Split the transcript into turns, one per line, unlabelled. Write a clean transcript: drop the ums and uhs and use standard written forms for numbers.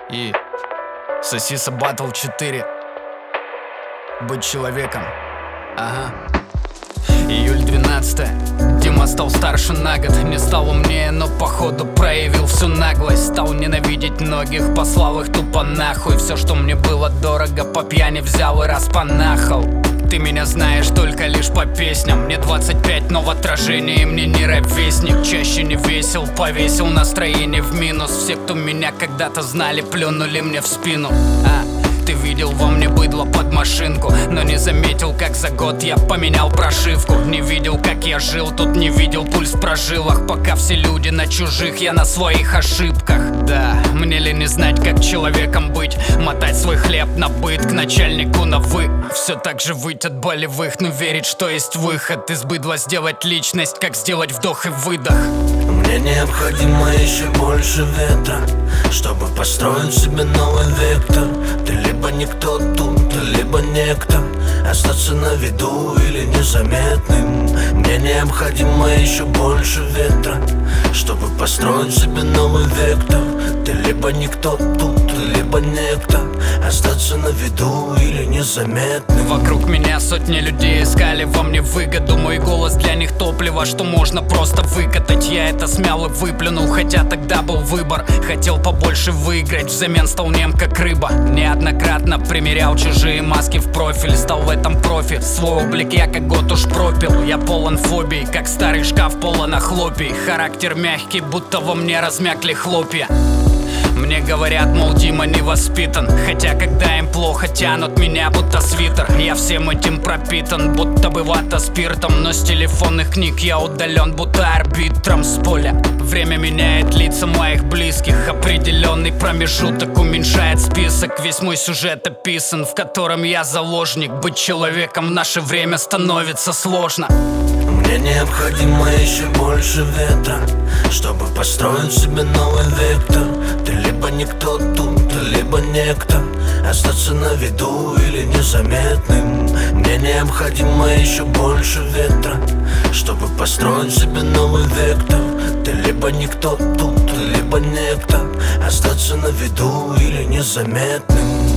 И Сосиса Батл 4. Быть человеком. Ага. Июль 12. Дима стал старше на год. Не стал умнее, но походу проявил всю наглость. Стал ненавидеть многих, послал их тупо нахуй. Все, что мне было дорого, по пьяни взял и распанахал. Ты меня знаешь только лишь по песням. Мне 25, но в отражении мне не ровесник. Чаще не весел, повесил настроение в минус. Все, кто меня когда-то знали, плюнули мне в спину. Ты видел во мне быдло под машинку, но не заметил, как за год я поменял прошивку. Не видел, как я жил, тут не видел пульс в прожилах. Пока все люди на чужих, я на своих ошибках. Да, мне ли не знать, как человеком быть? Мотать свой хлеб на быт, к начальнику на «вы». Все так же выть от болевых, но верить, что есть выход. Из быдла сделать личность, как сделать вдох и выдох.
Мне необходимо еще больше ветра, чтобы построить себе новый вектор. Ты либо никто тут, либо некто, остаться на виду или незаметным. Мне необходимо еще больше ветра, чтобы построить себе новый вектор. Ты либо никто тут, либо некто, остаться на виду или незаметным.
Вокруг меня сотни людей искали во мне выгоду. Мой голос для них топливо, что можно просто выкатать. Я это смял и выплюнул, хотя тогда был выбор. Хотел побольше выиграть, взамен стал нем как рыба. Неоднократно примерял чужие маски в профиль, стал в этом профи. Свой облик я как год уж пропил. Я полон фобий, как старый шкаф полон охлопий. Характер мягкий, будто во мне размякли хлопья. Мне говорят, мол, Дима не воспитан, хотя когда им плохо, тянут меня будто свитер. Я всем этим пропитан, будто бы вата спиртом. Но с телефонных книг я удален, будто арбитром с поля. Время меняет лица моих близких. Определенный промежуток уменьшает список. Весь мой сюжет описан, в котором я заложник. Быть человеком в наше время становится сложно.
Мне необходимо еще больше ветра, чтобы построить себе новый вектор. Ты либо никто тут, либо некто, остаться на виду или незаметным. Мне необходимо еще больше ветра, чтобы построить себе новый вектор. Ты либо никто тут, либо некто, остаться на виду или незаметным.